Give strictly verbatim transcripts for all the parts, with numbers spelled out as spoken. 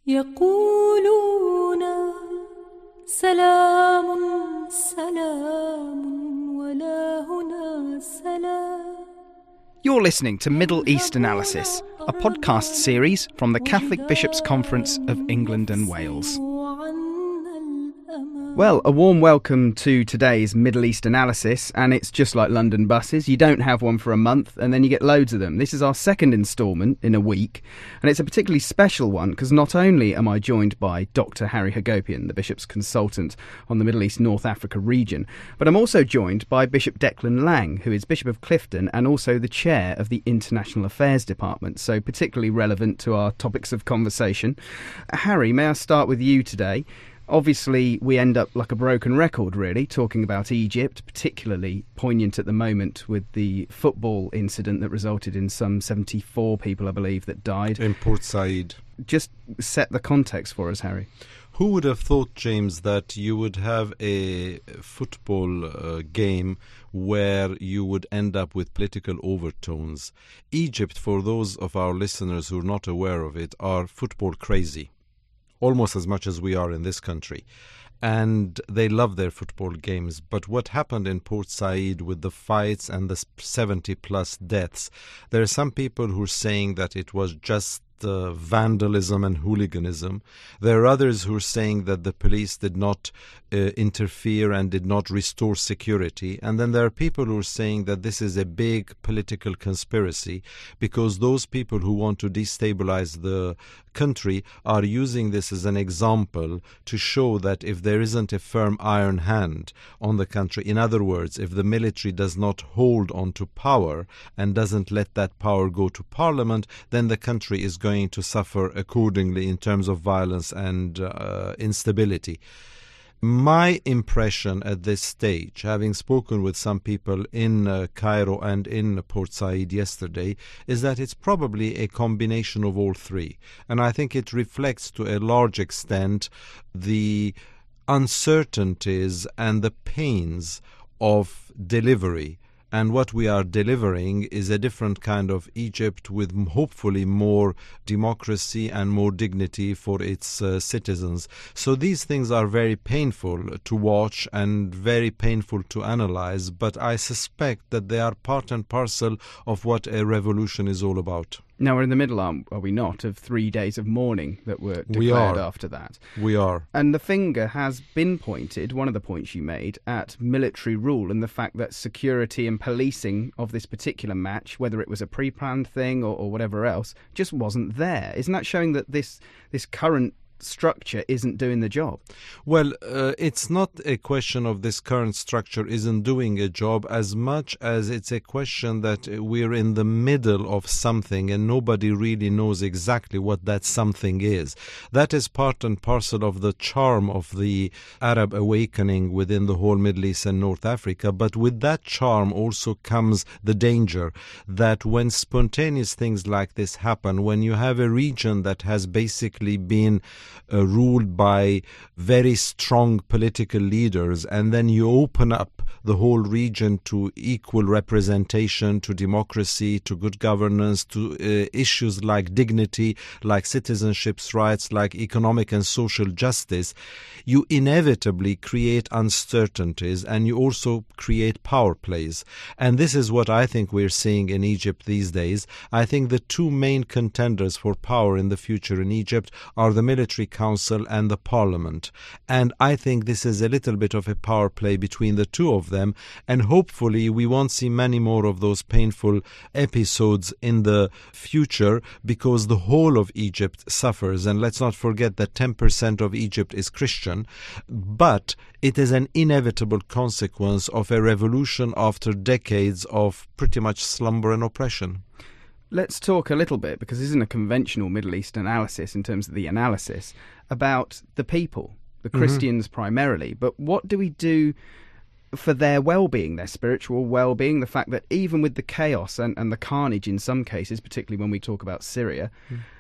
يقولون سلام سلام ولا هنا سلام. You're listening to Middle East Analysis, a podcast series from the Catholic Bishops' Conference of England and Wales. Well, a warm welcome to today's Middle East Analysis, and it's just like London buses. You don't have one for a month, and then you get loads of them. This is our second instalment in a week, and it's a particularly special one because not only am I joined by Doctor Harry Hagopian, the Bishop's consultant on the Middle East North Africa region, but I'm also joined by Bishop Declan Lang, who is Bishop of Clifton and also the chair of the International Affairs Department, so particularly relevant to our topics of conversation. Harry, may I start with you today? Obviously, we end up like a broken record, really, talking about Egypt, particularly poignant at the moment with the football incident that resulted in some seventy-four people, I believe, that died. In Port Said. Just set the context for us, Harry. Who would have thought, James, that you would have a football uh, game where you would end up with political overtones? Egypt, for those of our listeners who are not aware of it, are football crazy. Almost as much as we are in this country. And they love their football games. But what happened in Port Said with the fights and the seventy plus deaths, there are some people who are saying that it was just uh, vandalism and hooliganism. There are others who are saying that the police did not uh, interfere and did not restore security. And then there are people who are saying that this is a big political conspiracy because those people who want to destabilize the country are using this as an example to show that if there isn't a firm iron hand on the country, in other words, if the military does not hold on to power and doesn't let that power go to parliament, then the country is going to suffer accordingly in terms of violence and uh, instability. My impression at this stage, having spoken with some people in uh, Cairo and in Port Said yesterday, is that it's probably a combination of all three. And I think it reflects to a large extent the uncertainties and the pains of delivery. And what we are delivering is a different kind of Egypt with hopefully more democracy and more dignity for its uh, citizens. So these things are very painful to watch and very painful to analyze, but I suspect that they are part and parcel of what a revolution is all about. Now, we're in the middle, are we not, of three days of mourning that were declared we are. after that. We are. And the finger has been pointed, one of the points you made, at military rule and the fact that security and policing of this particular match, whether it was a pre-planned thing or, or whatever else, just wasn't there. Isn't that showing that this this current structure isn't doing the job? Well, uh, it's not a question of this current structure isn't doing a job as much as it's a question that we're in the middle of something and nobody really knows exactly what that something is. That is part and parcel of the charm of the Arab awakening within the whole Middle East and North Africa, but with that charm also comes the danger that when spontaneous things like this happen, when you have a region that has basically been Uh, ruled by very strong political leaders, and then you open up the whole region to equal representation, to democracy, to good governance, to uh, issues like dignity, like citizenship rights, like economic and social justice, you inevitably create uncertainties and you also create power plays. And this is what I think we're seeing in Egypt these days. I think the two main contenders for power in the future in Egypt are the military council and the parliament. And I think this is a little bit of a power play between the two of them, and hopefully we won't see many more of those painful episodes in the future because the whole of Egypt suffers. And let's not forget that ten percent of Egypt is Christian, but it is an inevitable consequence of a revolution after decades of pretty much slumber and oppression. Let's talk a little bit, because this isn't a conventional Middle East analysis in terms of the analysis, about the people, the Christians mm-hmm. primarily. But what do we do for their well-being, their spiritual well-being, the fact that even with the chaos and, and the carnage in some cases, particularly when we talk about Syria, mm.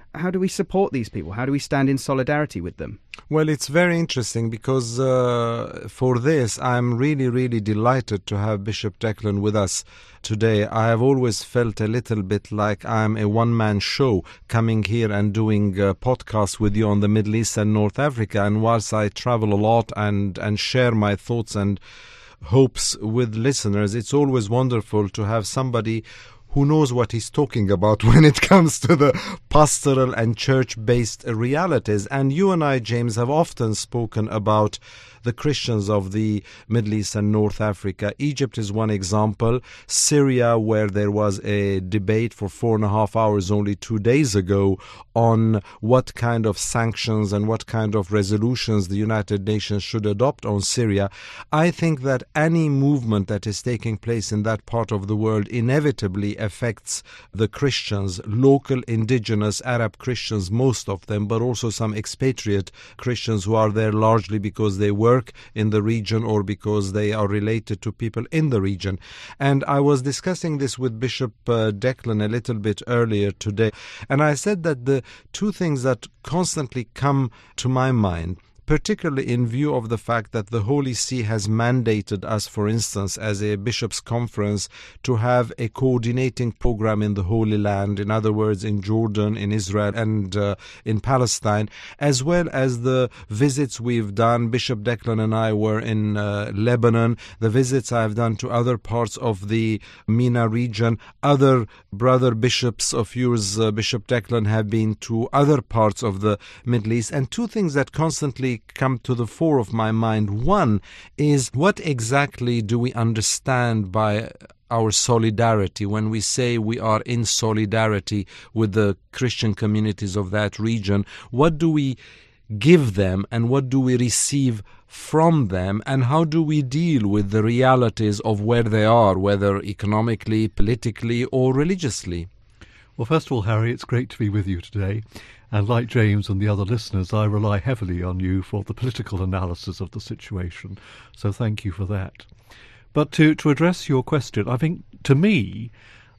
How do we support these people? How do we stand in solidarity with them? Well, it's very interesting because uh, for this, I'm really, really delighted to have Bishop Declan with us today. I have always felt a little bit like I'm a one-man show coming here and doing a podcast with you on the Middle East and North Africa. And whilst I travel a lot and, and share my thoughts and hopes with listeners, it's always wonderful to have somebody who knows what he's talking about when it comes to the pastoral and church-based realities. And you and I, James, have often spoken about the Christians of the Middle East and North Africa. Egypt is one example. Syria, where there was a debate for four and a half hours only two days ago on what kind of sanctions and what kind of resolutions the United Nations should adopt on Syria. I think that any movement that is taking place in that part of the world inevitably affects the Christians, local indigenous Arab Christians, most of them, but also some expatriate Christians who are there largely because they work in the region or because they are related to people in the region. And I was discussing this with Bishop uh, Declan a little bit earlier today, and I said that the two things that constantly come to my mind, particularly in view of the fact that the Holy See has mandated us, for instance, as a bishops' conference, to have a coordinating program in the Holy Land, in other words, in Jordan, in Israel, and uh, in Palestine, as well as the visits we've done. Bishop Declan and I were in uh, Lebanon, the visits I've done to other parts of the MENA region. Other brother bishops of yours, uh, Bishop Declan, have been to other parts of the Middle East. And two things that constantly come to the fore of my mind. One is, what exactly do we understand by our solidarity when we say we are in solidarity with the Christian communities of that region? What do we give them and what do we receive from them, and how do we deal with the realities of where they are, whether economically, politically, or religiously? Well, first of all, Harry, it's great to be with you today. And like James and the other listeners, I rely heavily on you for the political analysis of the situation. So thank you for that. But to, to address your question, I think, to me,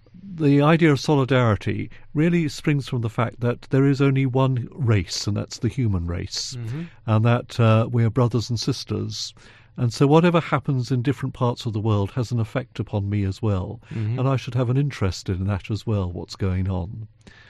the idea of solidarity really springs from the fact that there is only one race, and that's the human race, mm-hmm. and that uh, we are brothers and sisters. And so whatever happens in different parts of the world has an effect upon me as well. Mm-hmm. And I should have an interest in that as well, what's going on.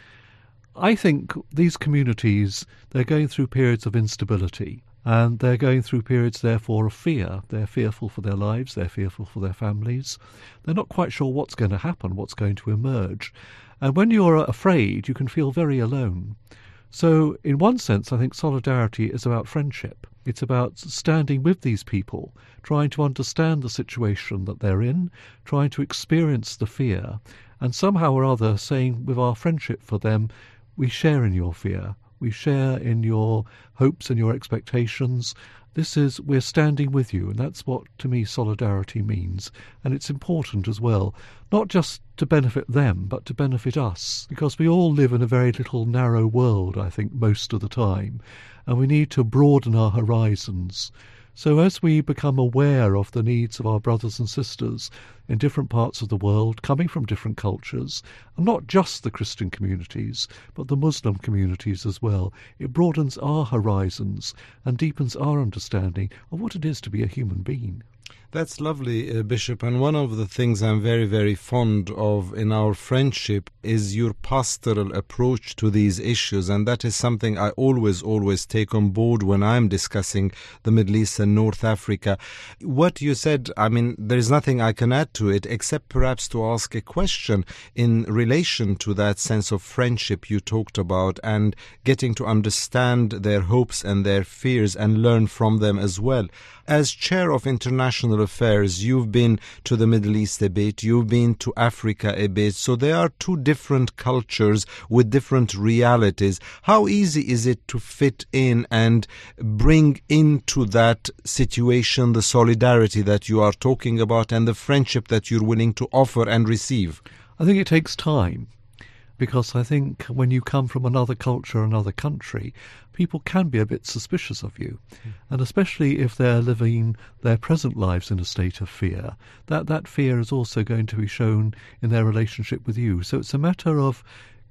I think these communities, they're going through periods of instability, and they're going through periods, therefore, of fear. They're fearful for their lives, they're fearful for their families. They're not quite sure what's going to happen, what's going to emerge. And when you're afraid, you can feel very alone. So, in one sense, I think solidarity is about friendship. It's about standing with these people, trying to understand the situation that they're in, trying to experience the fear, and somehow or other saying with our friendship for them, we share in your fear, we share in your hopes and your expectations. This is, we're standing with you, and that's what, to me, solidarity means. And it's important as well, not just to benefit them, but to benefit us, because we all live in a very little narrow world, I think, most of the time, and we need to broaden our horizons. So as we become aware of the needs of our brothers and sisters in different parts of the world, coming from different cultures, and not just the Christian communities, but the Muslim communities as well, it broadens our horizons and deepens our understanding of what it is to be a human being. That's lovely, uh, Bishop, and one of the things I'm very, very fond of in our friendship is your pastoral approach to these issues, and that is something I always, always take on board when I'm discussing the Middle East and North Africa. What you said, I mean, there's nothing I can add to it, except perhaps to ask a question in relation to that sense of friendship you talked about, and getting to understand their hopes and their fears and learn from them as well. As Chair of International Affairs, you've been to the Middle East a bit, you've been to Africa a bit, so there are two different cultures with different realities. How easy is it to fit in and bring into that situation the solidarity that you are talking about and the friendship that you're willing to offer and receive? I think it takes time, because I think when you come from another culture, another country, people can be a bit suspicious of you. Mm. And especially if they're living their present lives in a state of fear, that, that fear is also going to be shown in their relationship with you. So it's a matter of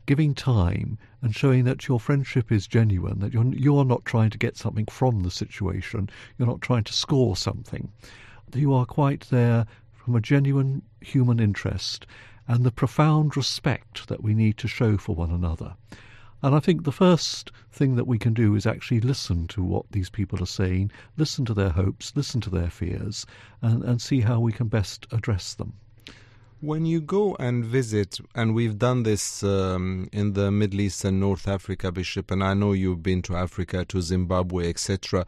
giving time and showing that your friendship is genuine, that you're, you're not trying to get something from the situation, you're not trying to score something. You are quite there from a genuine human interest and the profound respect that we need to show for one another. And I think the first thing that we can do is actually listen to what these people are saying, listen to their hopes, listen to their fears, and, and see how we can best address them. When you go and visit, and we've done this um, in the Middle East and North Africa, Bishop, and I know you've been to Africa, to Zimbabwe, et cetera,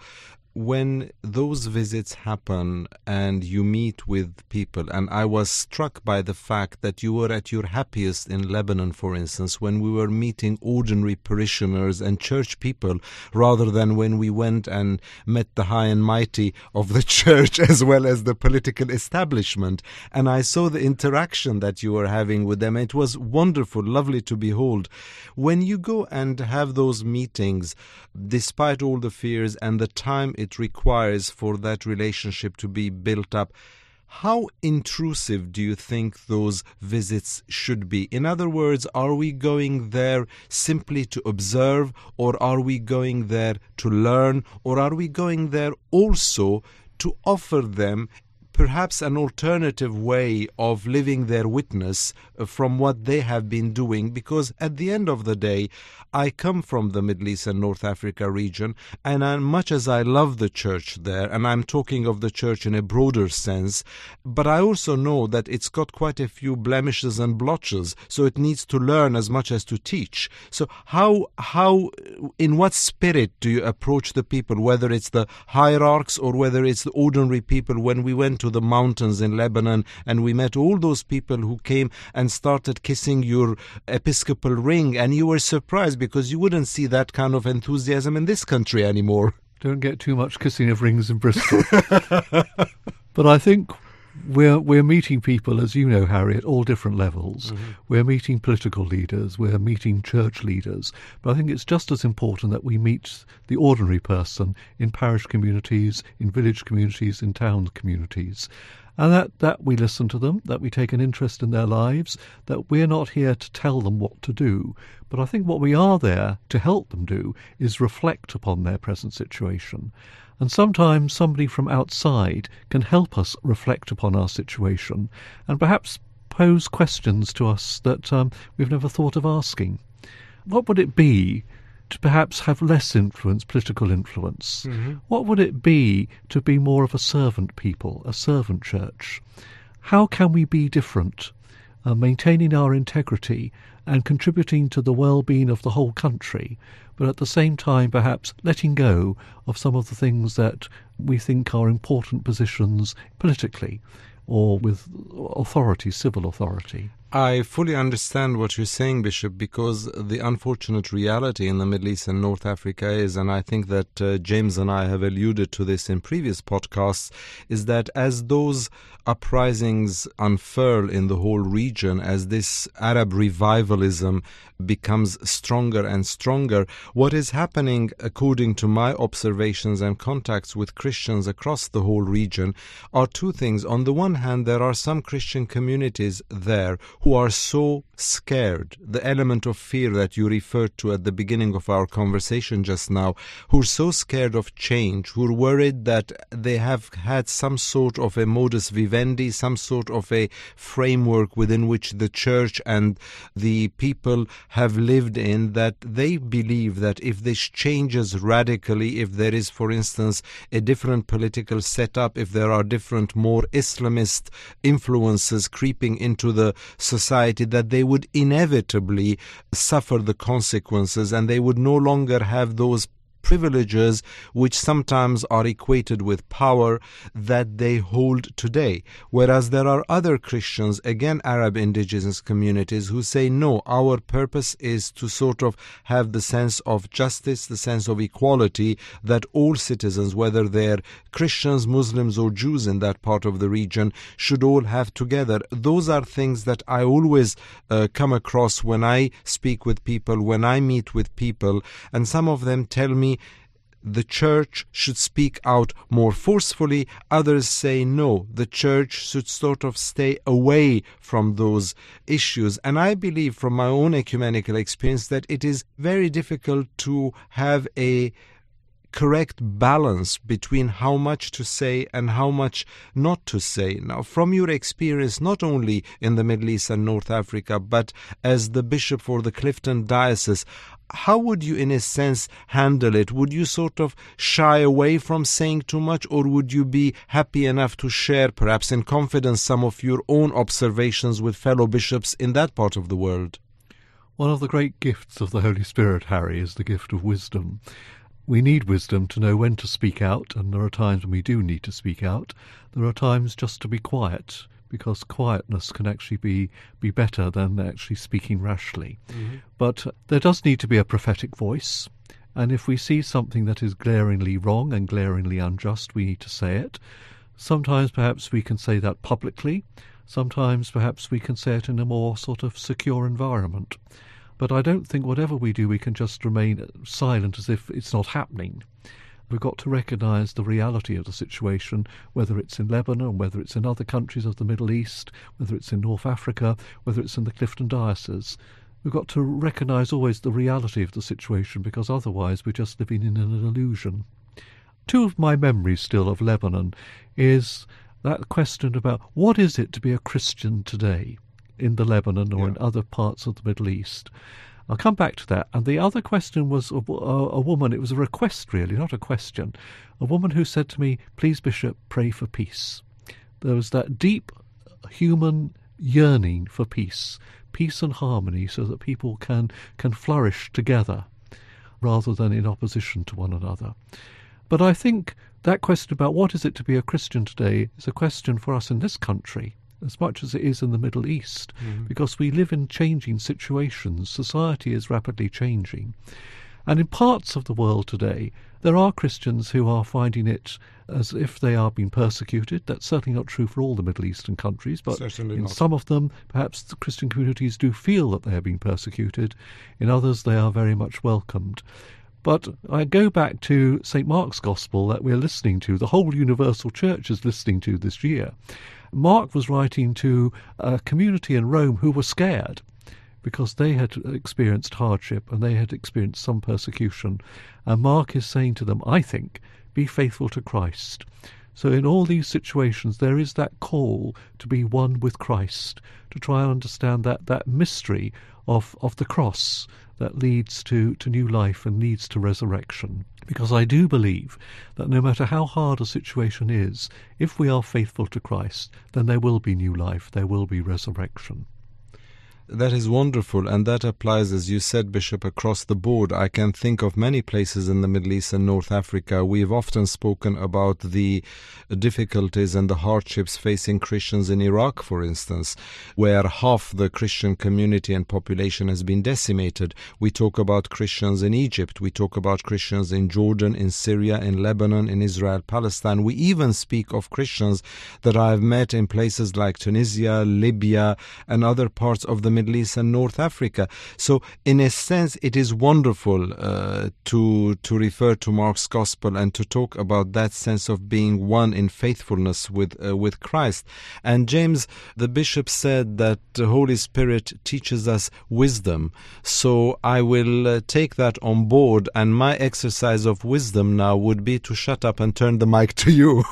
when those visits happen and you meet with people, and I was struck by the fact that you were at your happiest in Lebanon, for instance, when we were meeting ordinary parishioners and church people, rather than when we went and met the high and mighty of the church as well as the political establishment. And I saw the interaction that you were having with them. It was wonderful, lovely to behold. When you go and have those meetings, despite all the fears and the time it requires for that relationship to be built up, how intrusive do you think those visits should be? In other words, are we going there simply to observe, or are we going there to learn, or are we going there also to offer them perhaps an alternative way of living their witness from what they have been doing? Because at the end of the day, I come from the Middle East and North Africa region, and as much as I love the church there, and I'm talking of the church in a broader sense, but I also know that it's got quite a few blemishes and blotches, so it needs to learn as much as to teach. So how, how, in what spirit do you approach the people, whether it's the hierarchs or whether it's the ordinary people? When we went to the mountains in Lebanon and we met all those people who came and started kissing your episcopal ring, and you were surprised because you wouldn't see that kind of enthusiasm in this country anymore. Don't get too much kissing of rings in Bristol. But I think we're we're meeting people, as you know, Harry, at all different levels. Mm-hmm. We're meeting political leaders, we're meeting church leaders, but I think it's just as important that we meet the ordinary person in parish communities, in village communities, in town communities. And that, that we listen to them, that we take an interest in their lives, that we're not here to tell them what to do. But I think what we are there to help them do is reflect upon their present situation. And sometimes somebody from outside can help us reflect upon our situation and perhaps pose questions to us that um, we've never thought of asking. What would it be to perhaps have less influence, political influence? Mm-hmm. What would it be to be more of a servant people, a servant church? How can we be different, uh, maintaining our integrity and contributing to the well-being of the whole country, but at the same time perhaps letting go of some of the things that we think are important positions politically or with authority, civil authority? I fully understand what you're saying, Bishop, because the unfortunate reality in the Middle East and North Africa is, and I think that uh, James and I have alluded to this in previous podcasts, is that as those uprisings unfurl in the whole region, as this Arab revivalism becomes stronger and stronger, what is happening, according to my observations and contacts with Christians across the whole region, are two things. On the one hand, there are some Christian communities there who are so scared, the element of fear that you referred to at the beginning of our conversation just now, who are so scared of change, who are worried that they have had some sort of a modus vivendi, some sort of a framework within which the church and the people have lived in, that they believe that if this changes radically, if there is, for instance, a different political setup, if there are different, more Islamist influences creeping into the society, that they would inevitably suffer the consequences and they would no longer have those privileges which sometimes are equated with power that they hold today. Whereas there are other Christians, again Arab indigenous communities, who say no, our purpose is to sort of have the sense of justice, the sense of equality, that all citizens, whether they're Christians, Muslims or Jews in that part of the region, should all have together. Those are things that I always uh, come across when I speak with people, when I meet with people, and some of them tell me, the church should speak out more forcefully. Others say no, the church should sort of stay away from those issues. And I believe from my own ecumenical experience that it is very difficult to have a correct balance between how much to say and how much not to say. Now, from your experience, not only in the Middle East and North Africa, but as the bishop for the Clifton Diocese, how would you, in a sense, handle it? Would you sort of shy away from saying too much, or would you be happy enough to share, perhaps in confidence, some of your own observations with fellow bishops in that part of the world? One of the great gifts of the Holy Spirit, Harry, is the gift of wisdom. We need wisdom to know when to speak out, and there are times when we do need to speak out. There are times just to be quiet, because quietness can actually be, be better than actually speaking rashly. Mm-hmm. But there does need to be a prophetic voice, and if we see something that is glaringly wrong and glaringly unjust, we need to say it. Sometimes perhaps we can say that publicly, sometimes perhaps we can say it in a more sort of secure environment. But I don't think whatever we do, we can just remain silent as if it's not happening. We've got to recognise the reality of the situation, whether it's in Lebanon, whether it's in other countries of the Middle East, whether it's in North Africa, whether it's in the Clifton Diocese. We've got to recognise always the reality of the situation, because otherwise we're just living in an illusion. Two of my memories still of Lebanon is that question about what is it to be a Christian today in the Lebanon or yeah. in other parts of the Middle East. I'll come back to that. And the other question was a, a, a woman, it was a request really, not a question, a woman who said to me, please Bishop, pray for peace. There was that deep human yearning for peace, peace and harmony, so that people can, can flourish together rather than in opposition to one another. But I think that question about what is it to be a Christian today is a question for us in this country as much as it is in the Middle East, mm-hmm. because we live in changing situations. Society is rapidly changing. And in parts of the world today, there are Christians who are finding it as if they are being persecuted. That's certainly not true for all the Middle Eastern countries, but certainly in not. Some of them, perhaps the Christian communities do feel that they are being persecuted. In others, they are very much welcomed. But I go back to Saint Mark's Gospel that we're listening to, the whole Universal Church is listening to this year. Mark was writing to a community in Rome who were scared because they had experienced hardship and they had experienced some persecution. And Mark is saying to them, I think, be faithful to Christ. So in all these situations, there is that call to be one with Christ, to try and understand that, that mystery of, of the cross that leads to, to new life and leads to resurrection. Because I do believe that no matter how hard a situation is, if we are faithful to Christ, then there will be new life, there will be resurrection. That is wonderful, and that applies, as you said, Bishop, across the board. I can think of many places in the Middle East and North Africa. We've often spoken about the difficulties and the hardships facing Christians in Iraq, for instance, where half the Christian community and population has been decimated. We talk about Christians in Egypt. We talk about Christians in Jordan, in Syria, in Lebanon, in Israel, Palestine. We even speak of Christians that I've met in places like Tunisia, Libya, and other parts of the Middle East and North Africa. So in a sense, it is wonderful uh, to to refer to Mark's Gospel and to talk about that sense of being one in faithfulness with uh, with Christ. And James, the bishop, said that the Holy Spirit teaches us wisdom. So I will uh, take that on board, and my exercise of wisdom now would be to shut up and turn the mic to you.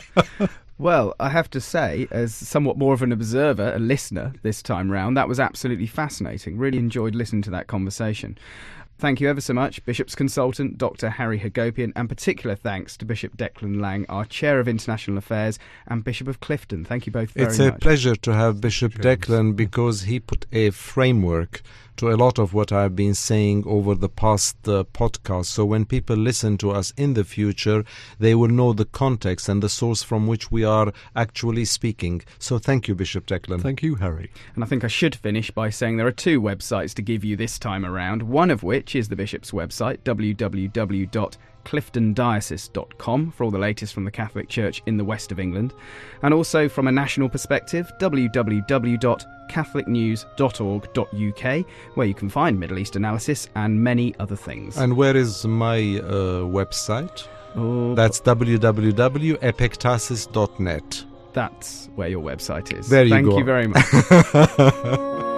Well, I have to say, as somewhat more of an observer, a listener this time round, that was absolutely fascinating. Really enjoyed listening to that conversation. Thank you ever so much, Bishop's consultant, Doctor Harry Hagopian, and particular thanks to Bishop Declan Lang, our Chair of International Affairs, and Bishop of Clifton. Thank you both very much. It's a pleasure to have Bishop Declan, because he put a framework to a lot of what I've been saying over the past uh, podcast. So when people listen to us in the future, they will know the context and the source from which we are actually speaking. So thank you, Bishop Declan. Thank you, Harry. And I think I should finish by saying there are two websites to give you this time around, one of which is the Bishop's website, w w w dot clifton diocese dot com for all the latest from the Catholic Church in the west of England. And also from a national perspective, w w w dot catholic news dot org dot u k, where you can find Middle East Analysis and many other things. And where is my uh, website? Oh, That's w w w dot epectasis dot net. that's where your website is. There you Thank go. you very much.